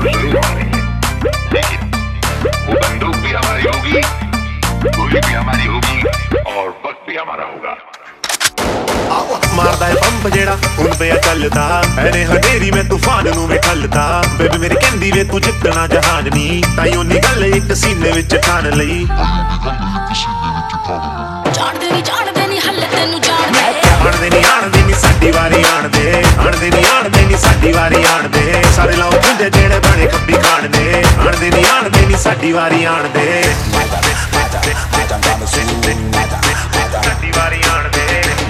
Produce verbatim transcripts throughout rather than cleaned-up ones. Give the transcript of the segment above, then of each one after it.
और जरूर हमारी है, लेकिन वो बंदूक भी हमारी होगी, गोली भी हमारी होगी और वक्त भी हमारा होगा। मारदा है पंप जेड़ा हुण पिया चलदा, ऐने हनेरी में तूफान नूं वे ठलदा। बेबी मेरी कहंदी वे तू जितना जहाज नी, ताई ओनी गल इक सीने विच ठान लई। जाणदे नी जाणदे नी हल्ले तैनू जाणदे, आणदे नी आणदे नी साडी वारी आणदे, आणदे नी आणदे नी साडी वारी आणदे। सारे लाओ खुंजे जेड़े बने खब्बी खान दे, आणदे नी आणदे नी साडी वारी आणदे। साडी वारी आणदे,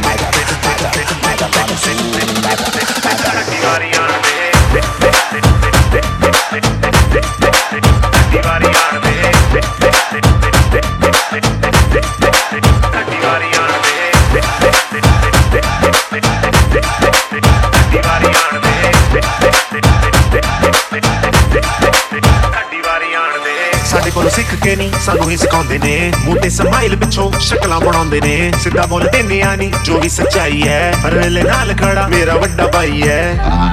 ਸਾਡੇ ਕੋਲ ਸਿੱਖ ਕੇ ਨਹੀਂ ਸਾਨੂੰ ਹੀ ਸਿਖਾਉਂਦੇ ਨੇ, ਮੋਟੇ ਸਮਾਈਲ ਪਿੱਛੋਂ ਸ਼ਕਲਾਂ ਬਣਾਉਂਦੇ ਨੇ। ਸਿੱਧਾ ਬੋਲ ਦਿੰਦੇ ਆ ਨੀ ਜੋ ਵੀ ਸੱਚਾਈ ਹੈ, ਹਰ ਵੇਲੇ ਨਾਲ ਖੜਾ ਮੇਰਾ ਵੱਡਾ ਭਾਈ ਹੈ।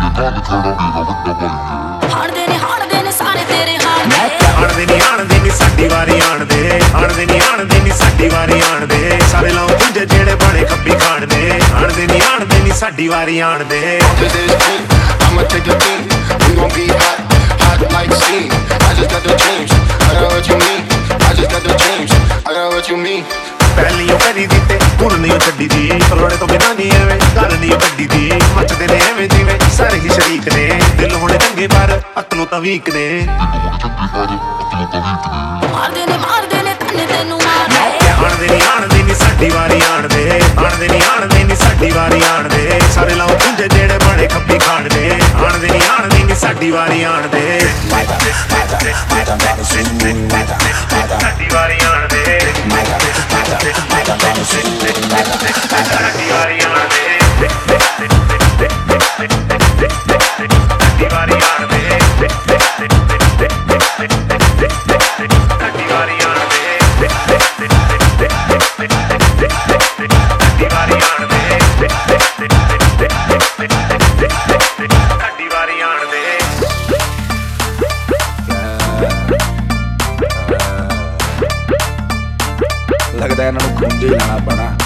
ਹਾਣਦੇ ਨੇ ਹਾਣਦੇ ਨੇ ਸਾਰੇ ਤੇਰੇ ਹਾਣਦੇ, ਆਣਦੇ ਨੀ ਆਣਦੇ ਨੀ ਸਾਡੀ ਵਾਰੀ ਆਣਦੇ, ਆਣਦੇ ਨੀ ਆਣਦੇ ਨੀ ਸਾਡੀ ਵਾਰੀ ਆਣਦੇ। ਸਾਰੇ ਲਾਓ ਪੁੰਜੇ ਜਿਹੜੇ ਬਣੇ ਖੱਬੀ ਖਾਣ ਦੇ, ਆਣਦੇ ਨੀ ਆਣਦੇ ਨੀ ਸਾਡੀ ਵਾਰੀ ਆਣਦੇ। I'ma take the team, we gon' be hot, hot like steam. I just got the dreams, I know what you mean. I just got the dreams, I know what you mean. ਪਹਿਲੀਓ ਕਰੀ ਦਿੱਤੇ ਹੁਣ ਨਹੀਂ ਛੱਡੀ ਦੀ, ਰੋੜੇ ਤੋਂ ਬਿਨਾਂ ਨਹੀਂ ਐਵੇਂ ਗੱਲ ਨਹੀਂ ਕੱਢੀ ਦੀ। ਮੱਚਦੇ ਨੇ ਐਵੇਂ ਜਿਵੇਂ ਸਾਰੇ ਹੀ ਸ਼ਰੀਕ ਨੇ, ਦਿਲ ਹੋਣੇ ਚੰਗੇ ਪਰ ਅਕਲੋਂ ਤਾਂ ਵੀਕ ਨੇ। ਮਾਰਦੇ ਨੇ ਮਾਰਦੇ ਨੇ ਤੰਨੇ ਤੈਨੂੰ ਮਾਰਦੇ, ਆਣਦੇ ਨੀ ਆਣਦੇ ਨੀ ਸਾਡੀ ਵਾਰੀ ਆਣਦੇ, ਆਣਦੇ ਨੀ ਆਣਦੇ ਨੀ ਸਾਡੀ ਵਾਰੀ ਆਣਦੇ। ਸਾਰੇ ਲਾਓ ਪੁੰਜੇ ਜਿਹੜੇ ਬਣੇ ਖੱਬੀ ਖਾਣ ਦੇ, ਆਣਦੇ ਨੀ ਆਣਦੇ ਨੀ ਸਾਡੀ ਵਾਰੀ ਆਣਦੇ। ਸਾਡੀ ਵਾਰੀ ਆਣਦੇ, ਸਾਡੀ ਵਾਰੀ ਆਣਦੇ। ਲੱਗਦਾ ਇਹਨਾਂ ਨੂੰ ਖੁੰਝੇ ਹੀ ਲੈਣਾ ਪੈਣਾ।